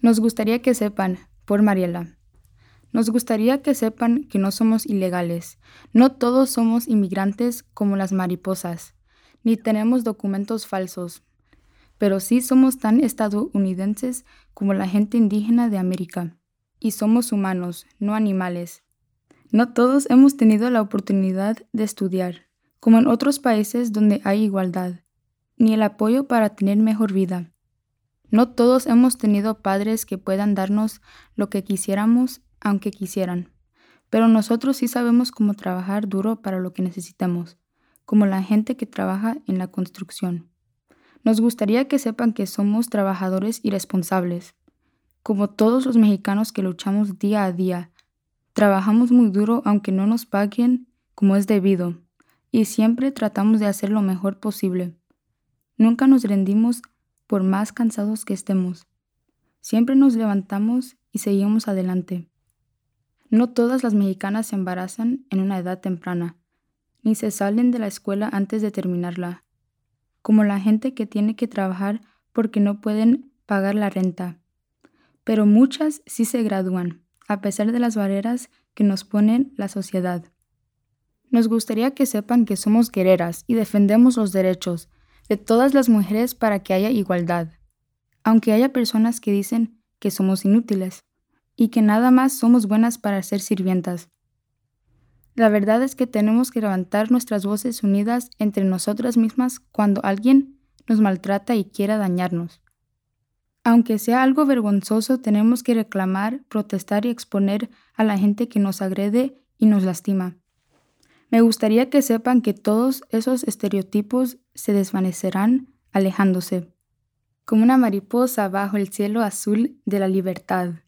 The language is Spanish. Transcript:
Nos gustaría que sepan, por Mariela. Nos gustaría que sepan que no somos ilegales. No todos somos inmigrantes como las mariposas, ni tenemos documentos falsos, pero sí somos tan estadounidenses como la gente indígena de América. Y somos humanos, no animales. No todos hemos tenido la oportunidad de estudiar, como en otros países donde hay igualdad, ni el apoyo para tener mejor vida. No todos hemos tenido padres que puedan darnos lo que quisiéramos, aunque quisieran. Pero nosotros sí sabemos cómo trabajar duro para lo que necesitamos, como la gente que trabaja en la construcción. Nos gustaría que sepan que somos trabajadores y responsables, como todos los mexicanos que luchamos día a día. Trabajamos muy duro aunque no nos paguen como es debido, y siempre tratamos de hacer lo mejor posible. Nunca nos rendimos por más cansados que estemos. Siempre nos levantamos y seguimos adelante. No todas las mexicanas se embarazan en una edad temprana, ni se salen de la escuela antes de terminarla, como la gente que tiene que trabajar porque no pueden pagar la renta. Pero muchas sí se gradúan, a pesar de las barreras que nos pone la sociedad. Nos gustaría que sepan que somos guerreras y defendemos los derechos de todas las mujeres para que haya igualdad, aunque haya personas que dicen que somos inútiles y que nada más somos buenas para ser sirvientas. La verdad es que tenemos que levantar nuestras voces unidas entre nosotras mismas cuando alguien nos maltrata y quiera dañarnos. Aunque sea algo vergonzoso, tenemos que reclamar, protestar y exponer a la gente que nos agrede y nos lastima. Me gustaría que sepan que todos esos estereotipos se desvanecerán alejándose, como una mariposa bajo el cielo azul de la libertad.